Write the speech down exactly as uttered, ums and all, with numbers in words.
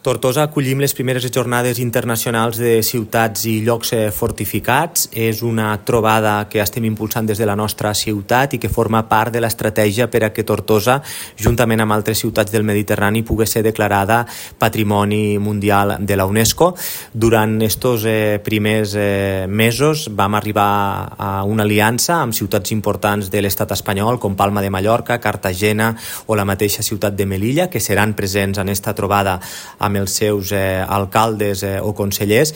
Tortosa acollim les primeres jornades internacionals de ciutats i llocs fortificats. És una trobada que estem impulsant des de la nostra ciutat i que forma part de l'estratègia per a que Tortosa, juntament amb altres ciutats del Mediterrani, pugui ser declarada Patrimoni Mundial de la UNESCO. Durant aquests eh, primers eh, mesos vam arribar a una aliança amb ciutats importants de l'estat espanyol, com Palma de Mallorca, Cartagena o la mateixa ciutat de Melilla, que seran presents en esta trobada amb amb els seus eh, alcaldes eh, o consellers,